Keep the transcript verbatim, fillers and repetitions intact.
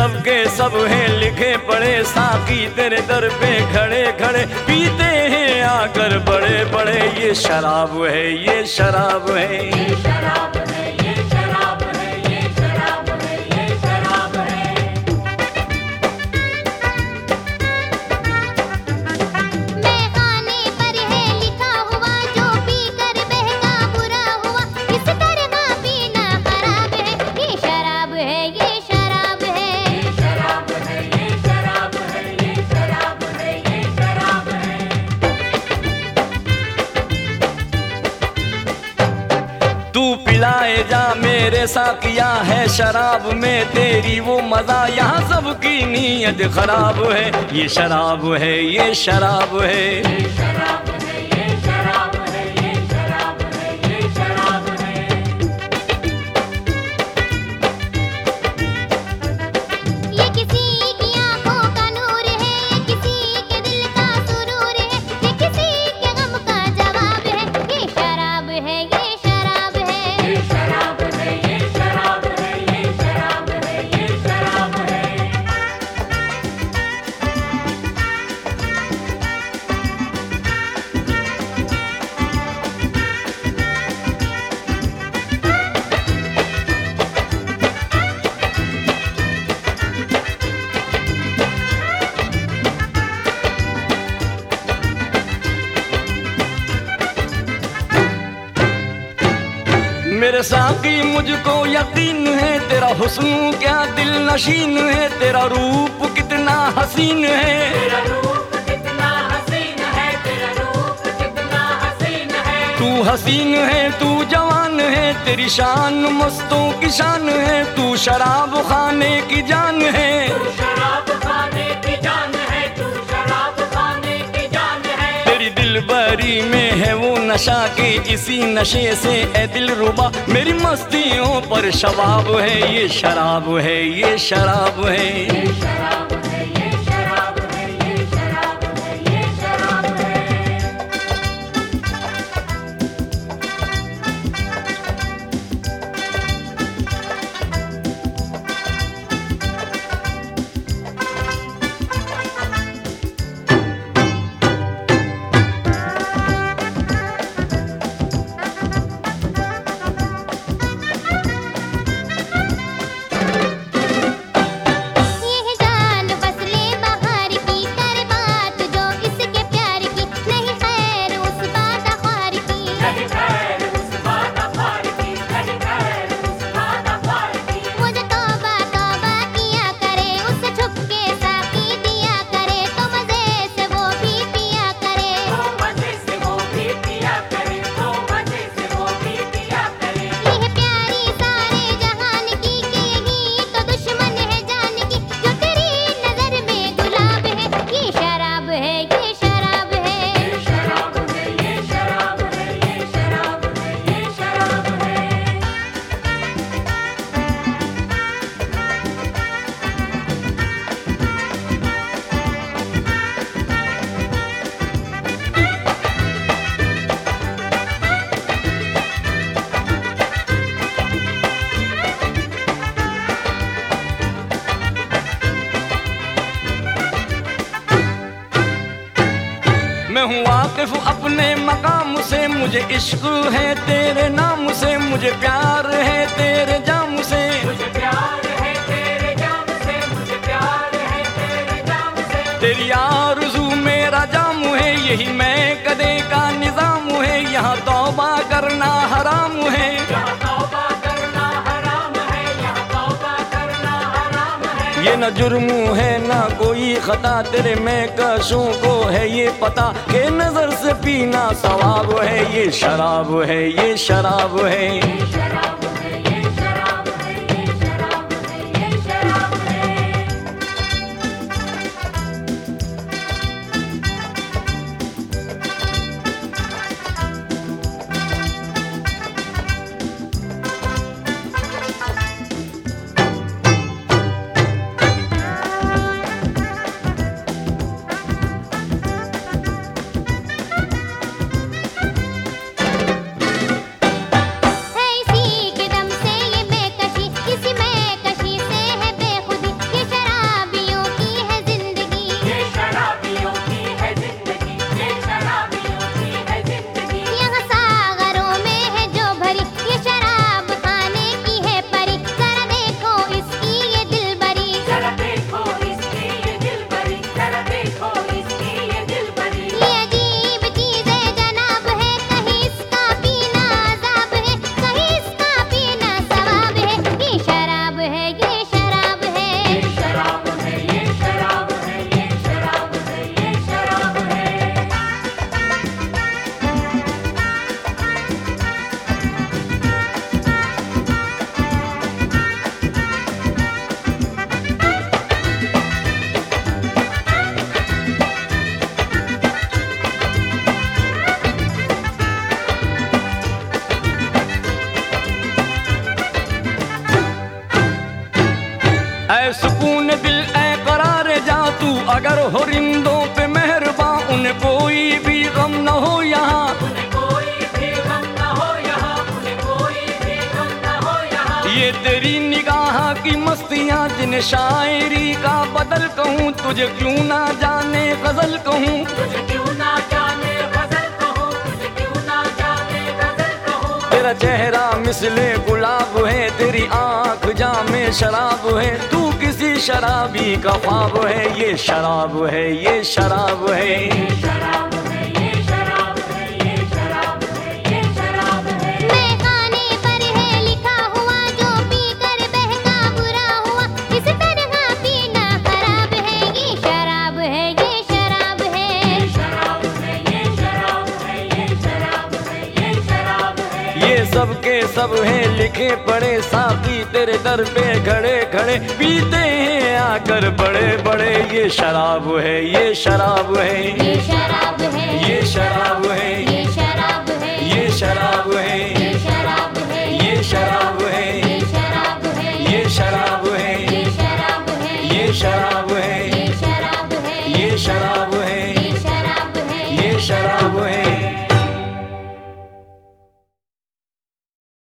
सबके सब हैं लिखे पड़े, साकी तेरे दर पे खड़े खड़े पीते हैं आकर बड़े बड़े। ये शराब है, ये शराब है, ये शराब है, ये शराब है, ये शराब है, ये शराब है। मैं खाने पर है लिखा हुआ, जो पी कर बहका बुरा हुआ, इस तरह पीना खराब है। ये शराब है, ये शराब है, ये शराब है, ये शराब है, ये शराब है, ये शराब है। तू पिलाए जा मेरे साकिया, है शराब में तेरी वो मजा, यहाँ सबकी नीयत खराब है। ये शराब है, ये शराब है, ये शराब है, ये शराब है, ये शराब है, ये शराब है। ये किसी की आंखों का नूर है, ये किसी के दिल का सुरूर है, ये किसी के गम का जवाब है। ये शराब है, ये शराब है, ये शराब है, ये शराब है, ये शराब है, ये शराब है। मेरे साकी मुझको यकीन है, तेरा हुस्न क्या दिल नशीन है, तेरा रूप कितना हसीन है। तेरा रूप कितना हसीन है, तेरा रूप कितना हसीन है। तू हसीन है, तू जवान है, तेरी शान मस्तों की शान है, तू शराब खाने की जान है। तू शराब खाने की जान है, तू शराब खाने की जान है। तेरी दिलबरी में है वो नशा के, इसी नशे से ए दिल रुबा मेरी मस्तियों पर शबाब है। ये शराब है, ये शराब है, ये शराब है, ये शराब है, ये शराब है, ये शराब है। ये जान बस ले बाहर की, कर बात जो इसके प्यार की, नहीं खैर उस बात ख्वार की। नहीं खैर उस बात अख्बार की, नहीं खैर उस बात अख्बार की। वो जो तौबा तौबा किया करे, उसे छुप के साकी दिया करे, तो मजे से वो भी पिया करे। तो मजे से वो भी पिया करे, तो मजे से वो भी पिया करे। ये प्यारी सारे जहान की, कि यही तो दुश्मन है जान की, जो तेरी नजर में गुलाब है। ये शराब है, ये शराब है, ये शराब है, ये शराब है, ये शराब है, ये शराब है। मैं हूँ वाकिफ अपने मकाम से, मुझे इश्क है तेरे नाम से, मुझे प्यार है तेरे जाम से। मुझे प्यार है तेरे जाम से, मुझे प्यार है तेरे जाम से। तेरी आरज़ू मेरा जाम है, यही मैं कदे का निजाम है, यहाँ तौबा करना हराम है। यहाँ तौबा करना हराम है, यहाँ तौबा करना हराम है। ये न जुर्म है ना कोई खता, तेरे मैं कशों को है ये पता, के नजर से पीना सवाब है। ये शराब है, ये शराब है, ये शराब है, ये शराब है, ये शराब है, ये शराब है। है इसी मैं शायरी का बदल कहूँ, तुझे क्यों ना जाने गजल कहूँ। तुझे क्यों ना जाने गजल कहूँ, तुझे क्यों ना जाने गजल कहूँ। तेरा चेहरा मिसले गुलाब है, तेरी आँख जामे शराब है, तू किसी शराबी का ख्वाब है। ये शराब है, ये शराब है। ये शराब है, ये शराब है, ये शराब है, ये शराब है। मैं खाने पर है लिखा हुआ, जो पी कर बहका बुरा हुआ, इस तरह पीना खराब है। ये शराब है, ये शराब है। ये शराब है, ये शराब है, ये शराब है, ये शराब है। ये सब के सब है लिखे पड़े, साथी तेरे दर पे खड़े खड़े पीते हैं आकर बड़े बड़े। ये शराब है, ये शराब है। ये शराब है, ये शराब है। ये शराब है, ये शराब है। ये शराब है, ये शराब है। ये